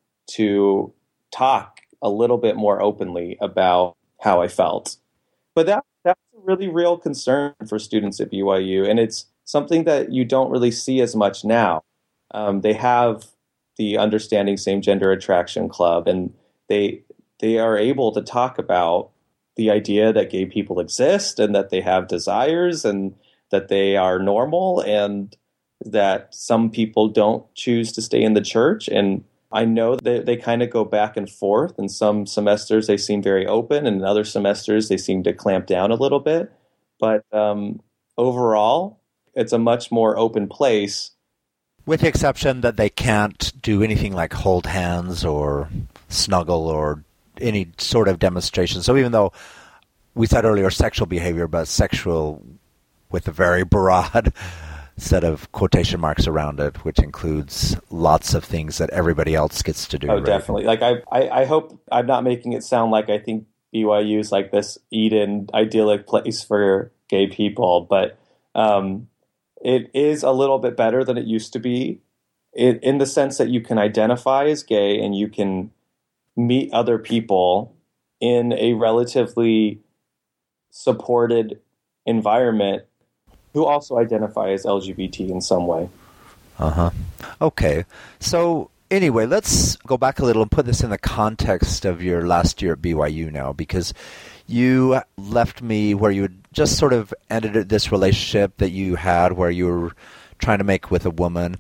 to talk a little bit more openly about how I felt. But that that's a really real concern for students at B Y U, and it's something that you don't really see as much now. Um, they have the Understanding Same Gender Attraction Club, and they they are able to talk about the idea that gay people exist and that they have desires and that they are normal and that some people don't choose to stay in the church. And I know that they kind of go back and forth. In some semesters, they seem very open, and in other semesters, they seem to clamp down a little bit. But um, overall, it's a much more open place. With the exception that they can't do anything like hold hands or snuggle or any sort of demonstration. So even though we said earlier sexual behavior, but sexual with a very broad set of quotation marks around it, which includes lots of things that everybody else gets to do. Oh, right? Definitely. Like I, I, I hope I'm not making it sound like I think B Y U is like this Eden idyllic place for gay people, but um, it is a little bit better than it used to be, in, in the sense that you can identify as gay and you can meet other people in a relatively supported environment who also identify as L G B T in some way. Uh-huh. Okay. So anyway, let's go back a little and put this in the context of your last year at B Y U now, because you left me where you had just sort of ended this relationship that you had where you were trying to make with a woman.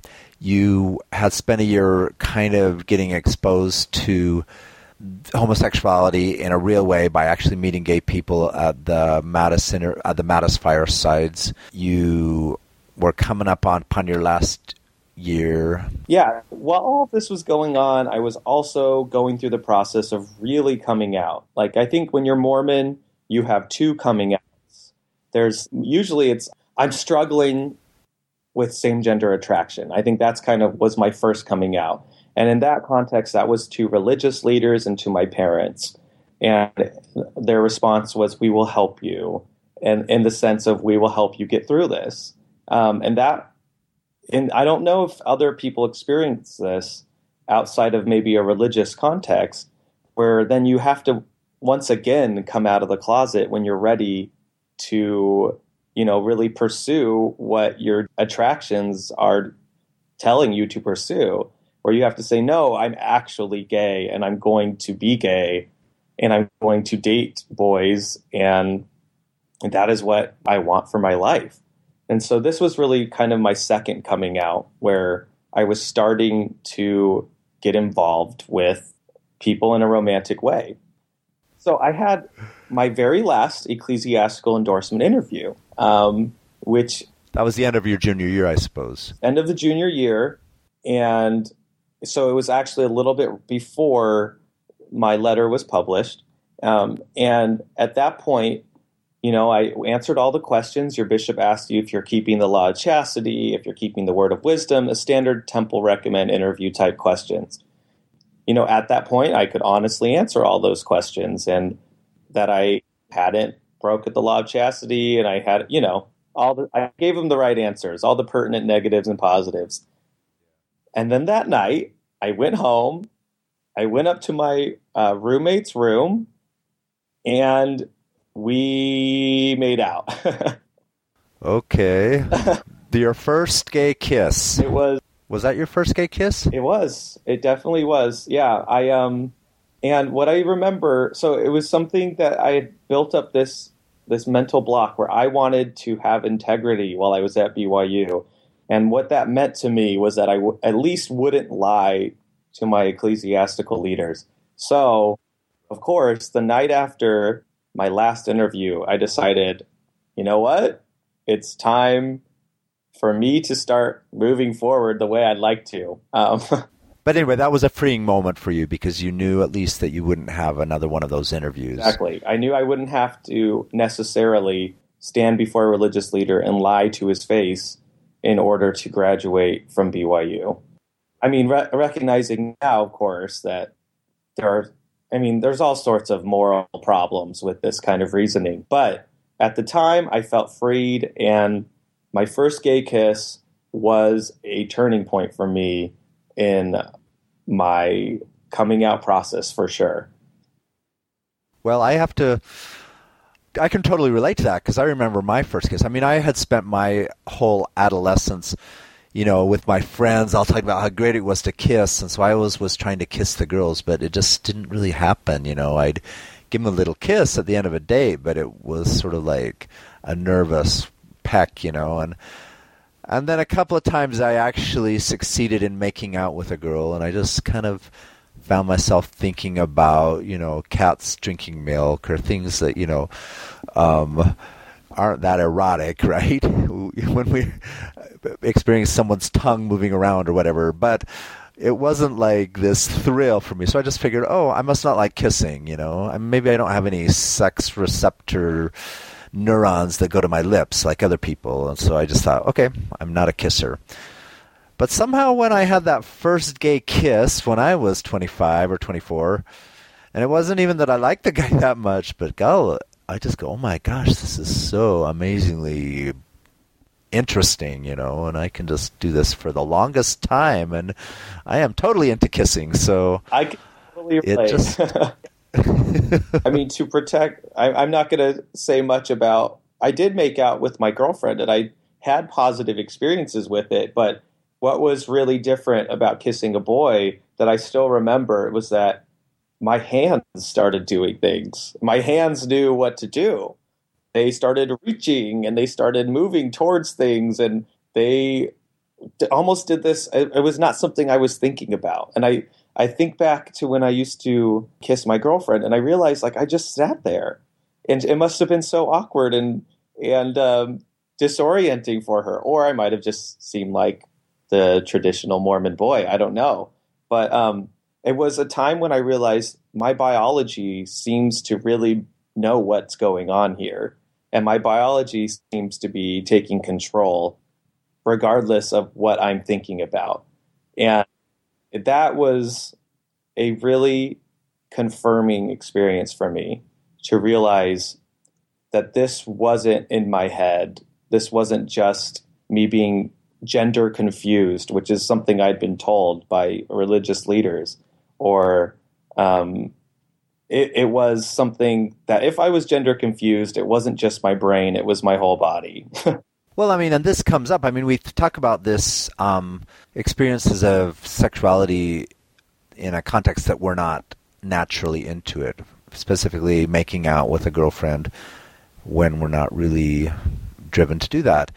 You had spent a year kind of getting exposed to homosexuality in a real way by actually meeting gay people at the Mattis inter, at the Mattis firesides. You were coming up on, upon your last year. Yeah, while all of this was going on, I was also going through the process of really coming out. Like, I think when you're Mormon, you have two coming outs. There's usually it's I'm struggling with same-gender attraction. I think that's kind of was my first coming out. And in that context, that was to religious leaders and to my parents. And their response was, we will help you. And in the sense of, we will help you get through this. Um, and that, and I don't know if other people experience this outside of maybe a religious context, where then you have to once again come out of the closet when you're ready to, you know, really pursue what your attractions are telling you to pursue. Where you have to say, no, I'm actually gay, and I'm going to be gay, and I'm going to date boys, and that is what I want for my life. And so this was really kind of my second coming out, where I was starting to get involved with people in a romantic way. So I had my very last ecclesiastical endorsement interview, um, which... That was the end of your junior year, I suppose. End of the junior year, and... So it was actually a little bit before my letter was published. Um, and at that point, you know, I answered all the questions. Your bishop asked you if you're keeping the law of chastity, if you're keeping the word of wisdom, a standard temple recommend interview type questions. You know, at that point, I could honestly answer all those questions, and that I hadn't broken the law of chastity, and I had, you know, all the, I gave them the right answers, all the pertinent negatives and positives. And then that night, I went home, I went up to my uh, roommate's room, and we made out. Okay. Your first gay kiss. It was. Was that your first gay kiss? It was. It definitely was. Yeah. I um, and what I remember, so it was something that I had built up this this mental block where I wanted to have integrity while I was at B Y U. And what that meant to me was that I w- at least wouldn't lie to my ecclesiastical leaders. So, of course, the night after my last interview, I decided, you know what? It's time for me to start moving forward the way I'd like to. Um, But anyway, that was a freeing moment for you because you knew at least that you wouldn't have another one of those interviews. Exactly. I knew I wouldn't have to necessarily stand before a religious leader and lie to his face in order to graduate from B Y U. I mean, re- recognizing now, of course, that there are, I mean, there's all sorts of moral problems with this kind of reasoning. But at the time, I felt freed, and my first gay kiss was a turning point for me in my coming out process, for sure. Well, I have to, I can totally relate to that because I remember my first kiss. I mean, I had spent my whole adolescence, you know, with my friends, I'll talk about how great it was to kiss. And so I always was trying to kiss the girls, but it just didn't really happen. You know, I'd give them a little kiss at the end of a date, but it was sort of like a nervous peck, you know. And and then a couple of times I actually succeeded in making out with a girl, and I just kind of found myself thinking about, you know, cats drinking milk or things that, you know, um, aren't that erotic, right? When we experience someone's tongue moving around or whatever. But it wasn't like this thrill for me. So I just figured, oh, I must not like kissing, you know. Maybe I don't have any sex receptor neurons that go to my lips like other people. And so I just thought, okay, I'm not a kisser. But somehow when I had that first gay kiss when I was twenty-five or twenty-four, and it wasn't even that I liked the guy that much, but God, I just go, oh my gosh, this is so amazingly interesting, you know, and I can just do this for the longest time, and I am totally into kissing, so I can totally relate. It just... I mean, to protect, I, I'm not going to say much about, I did make out with my girlfriend, and I had positive experiences with it, but what was really different about kissing a boy that I still remember was that my hands started doing things. My hands knew what to do. They started reaching and they started moving towards things, and they almost did this. It was not something I was thinking about. And I, I think back to when I used to kiss my girlfriend, and I realized like I just sat there, and it must have been so awkward and, and um, disorienting for her. Or I might have just seemed like the traditional Mormon boy. I don't know. But um, it was a time when I realized my biology seems to really know what's going on here. And my biology seems to be taking control regardless of what I'm thinking about. And that was a really confirming experience for me to realize that this wasn't in my head. This wasn't just me being gender confused, which is something I'd been told by religious leaders, or um, it, it was something that if I was gender confused, it wasn't just my brain, it was my whole body. Well, I mean, and this comes up. I mean, we talk about this um, experiences of sexuality in a context that we're not naturally into it, specifically making out with a girlfriend when we're not really driven to do that.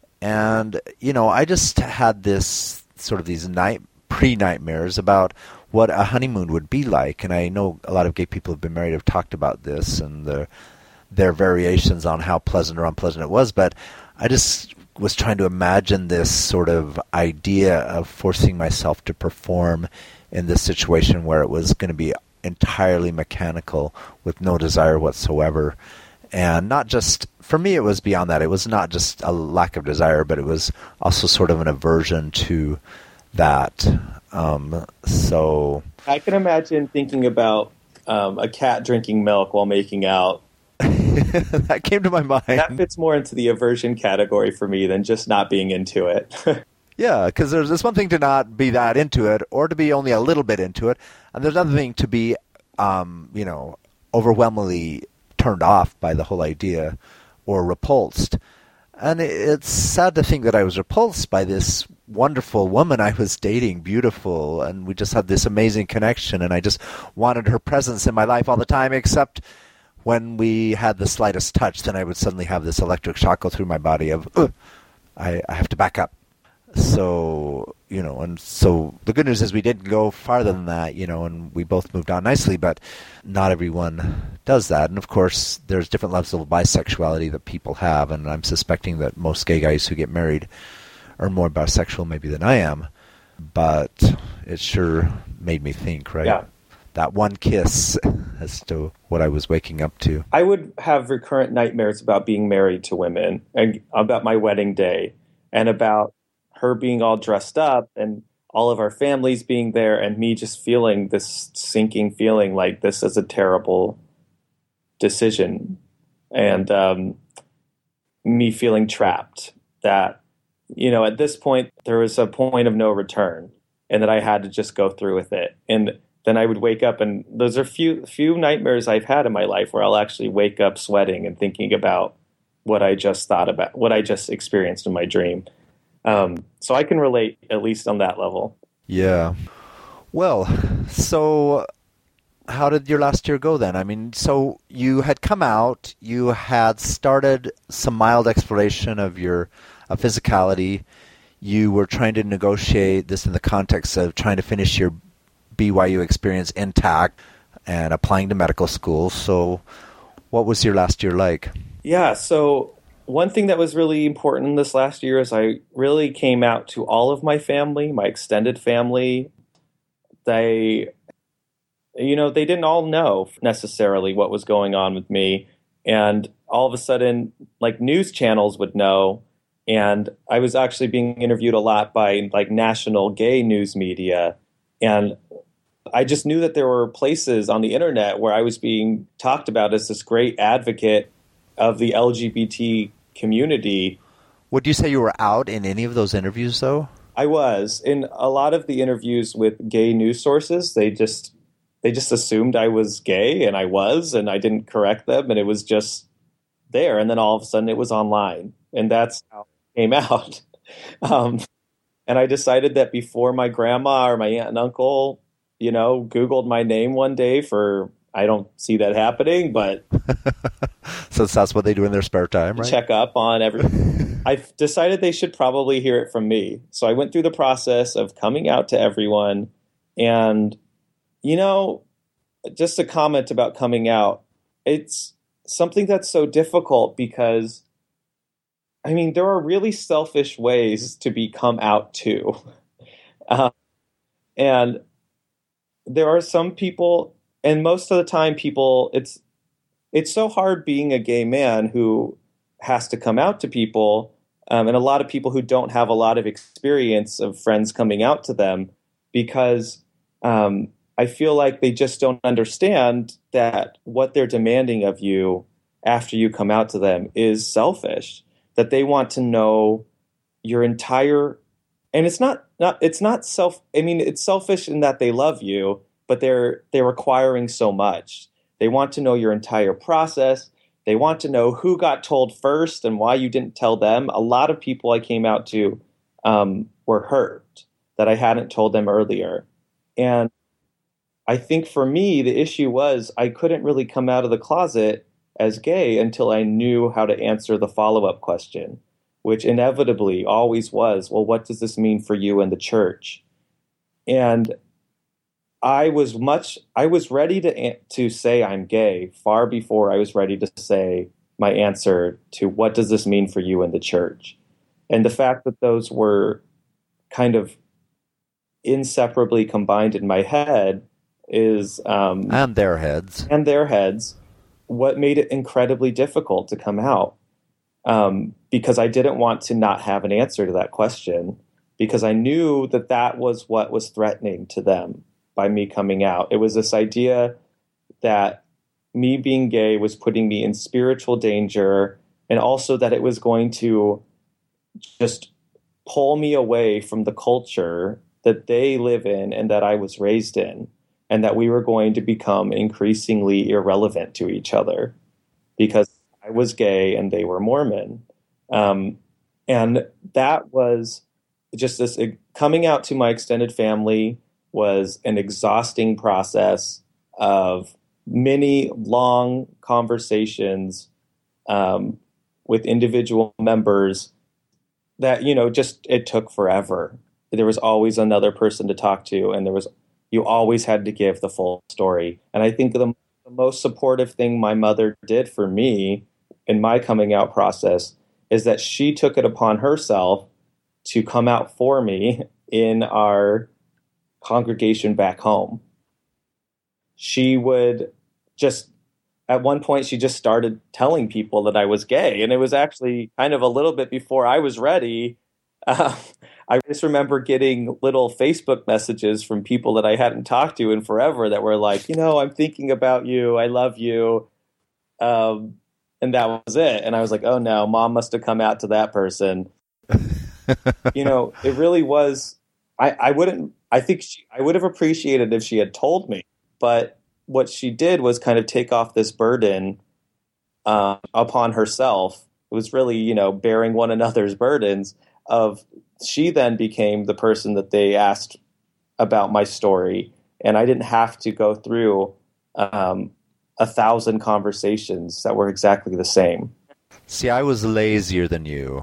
And, you know, I just had this sort of these night pre-nightmares about what a honeymoon would be like. And I know a lot of gay people who have been married have talked about this and the, their variations on how pleasant or unpleasant it was. But I just was trying to imagine this sort of idea of forcing myself to perform in this situation where it was going to be entirely mechanical with no desire whatsoever. And not just, for me, it was beyond that. It was not just a lack of desire, but it was also sort of an aversion to that. Um, so I can imagine thinking about um, a cat drinking milk while making out. That came to my mind. That fits more into the aversion category for me than just not being into it. Yeah, because there's this one thing to not be that into it, or to be only a little bit into it, and there's another thing to be, um, you know, overwhelmingly turned off by the whole idea or repulsed. And it's sad to think that I was repulsed by this wonderful woman I was dating, beautiful, and we just had this amazing connection, and I just wanted her presence in my life all the time, except when we had the slightest touch, then I would suddenly have this electric shock go through my body of, uh, I, I have to back up. So, you know, and so the good news is we didn't go farther than that, you know, and we both moved on nicely, but not everyone does that. And of course, there's different levels of bisexuality that people have, and I'm suspecting that most gay guys who get married are more bisexual maybe than I am. But it sure made me think, right? Yeah. That one kiss as to what I was waking up to. I would have recurrent nightmares about being married to women and about my wedding day and about her being all dressed up and all of our families being there and me just feeling this sinking feeling like this is a terrible decision. And um, me feeling trapped that, you know, at this point, there was a point of no return and that I had to just go through with it. And then I would wake up, and those are few few nightmares I've had in my life where I'll actually wake up sweating and thinking about what I just thought about, what I just experienced in my dream. Um, so I can relate, at least on that level. Yeah. Well, so how did your last year go then? I mean, so you had come out, you had started some mild exploration of your uh, physicality. You were trying to negotiate this in the context of trying to finish your B Y U experience intact and applying to medical school. So what was your last year like? Yeah, so one thing that was really important this last year is I really came out to all of my family, my extended family. They, you know, they didn't all know necessarily what was going on with me. And all of a sudden, like, news channels would know. And I was actually being interviewed a lot by like national gay news media. And I just knew that there were places on the internet where I was being talked about as this great advocate of the L G B T community. Would you say you were out in any of those interviews, though? I was. In a lot of the interviews with gay news sources, they just they just assumed I was gay, and I was, and I didn't correct them, and it was just there. And then all of a sudden it was online, and that's how it came out. um, and I decided that before my grandma or my aunt and uncle, you know, Googled my name one day for, I don't see that happening, but so that's what they do in their spare time, right? Check up on everything. I've decided they should probably hear it from me. So I went through the process of coming out to everyone. And, you know, just a comment about coming out. It's something that's so difficult because, I mean, there are really selfish ways to be come out to. Uh, and there are some people, and most of the time people, it's it's so hard being a gay man who has to come out to people, um, and a lot of people who don't have a lot of experience of friends coming out to them, because um, I feel like they just don't understand that what they're demanding of you after you come out to them is selfish, that they want to know your entire, and it's not, not it's not self, I mean, it's selfish in that they love you, but they're they're requiring so much. They want to know your entire process. They want to know who got told first and why you didn't tell them. A lot of people I came out to um, were hurt that I hadn't told them earlier. And I think for me, the issue was I couldn't really come out of the closet as gay until I knew how to answer the follow-up question, which inevitably always was, well, what does this mean for you and the church? And I was much, I was ready to to say I'm gay far before I was ready to say my answer to what does this mean for you and the church. And the fact that those were kind of inseparably combined in my head is... Um, and their heads. And their heads, what made it incredibly difficult to come out. Um, because I didn't want to not have an answer to that question, because I knew that that was what was threatening to them by me coming out. It was this idea that me being gay was putting me in spiritual danger, and also that it was going to just pull me away from the culture that they live in and that I was raised in, and that we were going to become increasingly irrelevant to each other because I was gay and they were Mormon. Um, and that was just this coming out to my extended family was an exhausting process of many long conversations um, with individual members that, you know, just it took forever. There was always another person to talk to, and there was you always had to give the full story. And I think the, the most supportive thing my mother did for me in my coming out process is that she took it upon herself to come out for me in our congregation back home. She would just, at one point, she just started telling people that I was gay. And it was actually kind of a little bit before I was ready. Uh, I just remember getting little Facebook messages from people that I hadn't talked to in forever that were like, you know, I'm thinking about you. I love you. Um, and that was it. And I was like, oh no, mom must have come out to that person. You know, it really was, I, I wouldn't, I think she, I would have appreciated if she had told me, but what she did was kind of take off this burden uh, upon herself. It was really, you know, bearing one another's burdens of, she then became the person that they asked about my story. And I didn't have to go through um, a thousand conversations that were exactly the same. See, I was lazier than you.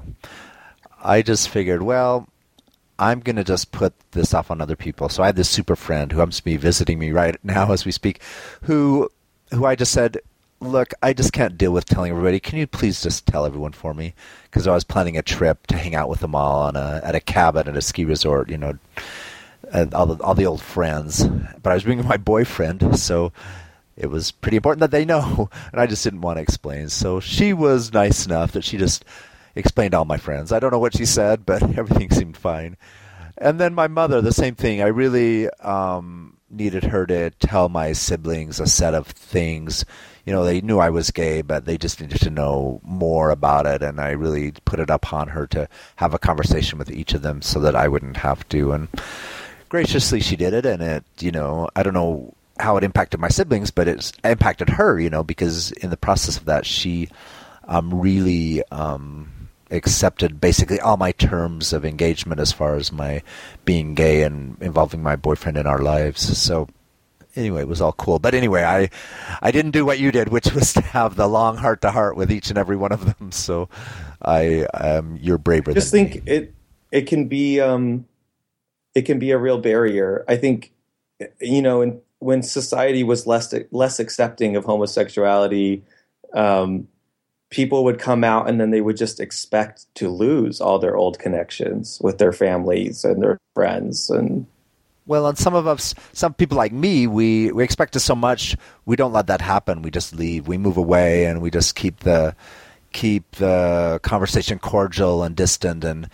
I just figured, well, I'm going to just put this off on other people. So I had this super friend who happens to be visiting me right now as we speak, who who I just said, look, I just can't deal with telling everybody. Can you please just tell everyone for me? Because I was planning a trip to hang out with them all on a, at a cabin at a ski resort, you know, all the, all the old friends. But I was bringing my boyfriend, so it was pretty important that they know. And I just didn't want to explain. So she was nice enough that she just explained to all my friends. I don't know what she said, but everything seemed fine. And then my mother, the same thing. I really um, needed her to tell my siblings a set of things. You know, they knew I was gay, but they just needed to know more about it. And I really put it upon her to have a conversation with each of them so that I wouldn't have to. And graciously, she did it. And it, you know, I don't know how it impacted my siblings, but it impacted her, you know, because in the process of that, she um, really um, accepted basically all my terms of engagement as far as my being gay and involving my boyfriend in our lives. So anyway, it was all cool. But anyway, I I didn't do what you did, which was to have the long heart-to-heart with each and every one of them. So I um, you're braver I just than think me. it it can be um, it can be a real barrier. I think, you know, in, when society was less less accepting of homosexuality, um, people would come out and then they would just expect to lose all their old connections with their families and their friends. And Well, and some of us, some people like me, we, we expect it so much, we don't let that happen. We just leave. We move away, and we just keep the keep the conversation cordial and distant, and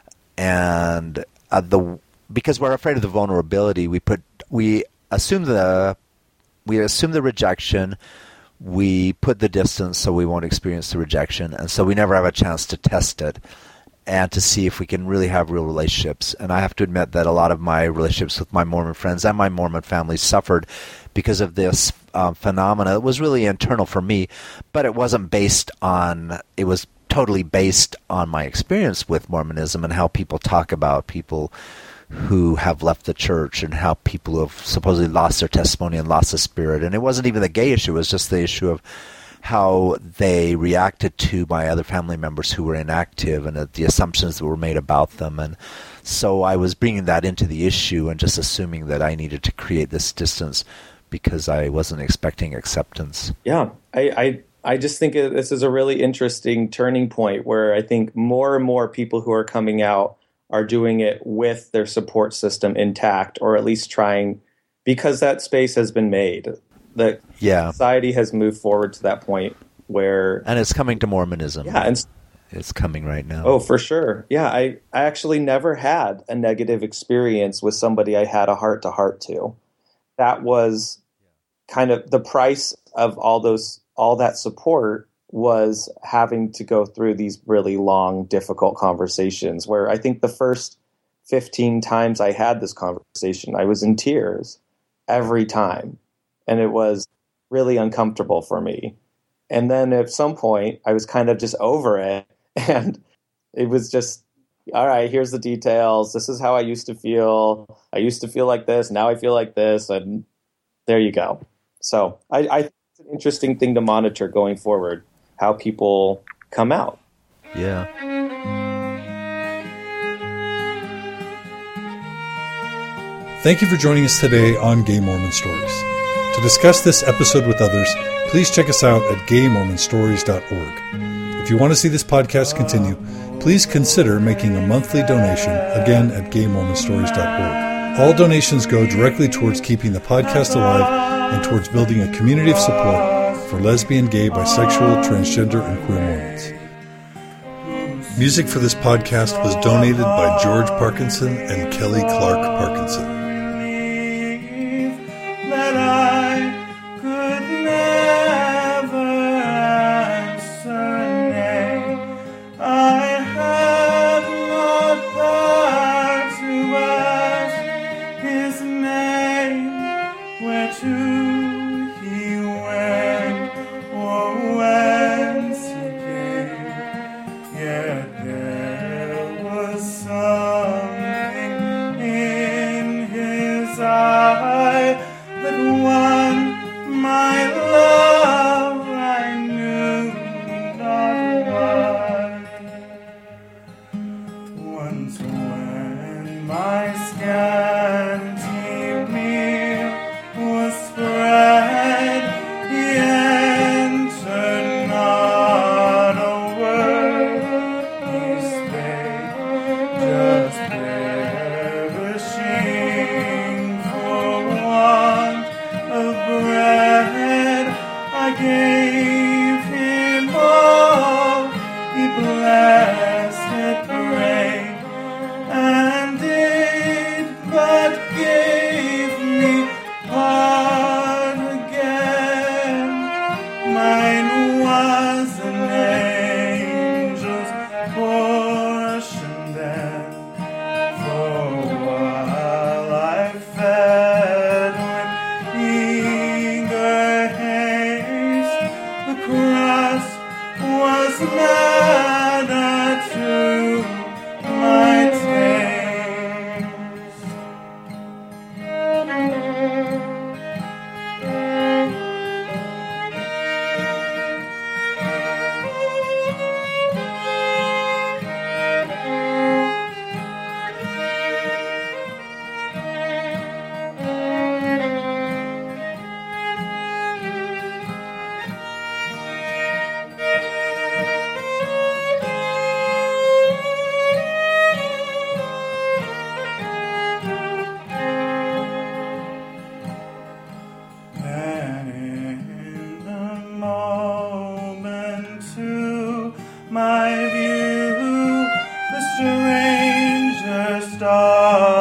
and uh, the because we're afraid of the vulnerability. We put we assume the we assume the rejection. We put the distance so we won't experience the rejection, and so we never have a chance to test it and to see if we can really have real relationships. And I have to admit that a lot of my relationships with my Mormon friends and my Mormon family suffered because of this um, phenomena. It was really internal for me, but it wasn't based on, it was totally based on my experience with Mormonism and how people talk about people who have left the church and how people who have supposedly lost their testimony and lost the spirit. And it wasn't even the gay issue, it was just the issue of how they reacted to my other family members who were inactive and uh, the assumptions that were made about them. And so I was bringing that into the issue and just assuming that I needed to create this distance because I wasn't expecting acceptance. Yeah, I, I, I just think this is a really interesting turning point where I think more and more people who are coming out are doing it with their support system intact, or at least trying, because that space has been made. The yeah. society has moved forward to that point where... And it's coming to Mormonism. Yeah. And, it's coming right now. Oh, for sure. Yeah, I, I actually never had a negative experience with somebody I had a heart-to-heart to. That was kind of the price of all those, all that support was having to go through these really long, difficult conversations where I think the first fifteen times I had this conversation, I was in tears every time. And it was really uncomfortable for me. And then at some point, I was kind of just over it. And it was just, all right, here's the details. This is how I used to feel. I used to feel like this. Now I feel like this. And there you go. So I, I think it's an interesting thing to monitor going forward, how people come out. Yeah. Thank you for joining us today on Gay Mormon Stories. To discuss this episode with others, please check us out at gay mormon stories dot org. If you want to see this podcast continue, please consider making a monthly donation, again at gay mormon stories dot org. All donations go directly towards keeping the podcast alive and towards building a community of support for lesbian, gay, bisexual, transgender, and queer Mormons. Music for this podcast was donated by George Parkinson and Kelly Clark Parkinson. That I could never answer nay. I had not power to ask his name, where to he went, or whence he came. Yet there was something in his eye that won my love, I knew not why. Once when my scanty meal was spread, he entered not a word. He spake, just perishing for want of bread. I gave him all, he blessed it, brake, and did but give me part again. Mine was an angel's portion then, for while I fed with eager haste, the crust was manna to my taste. Then in the moment to my view, the stranger star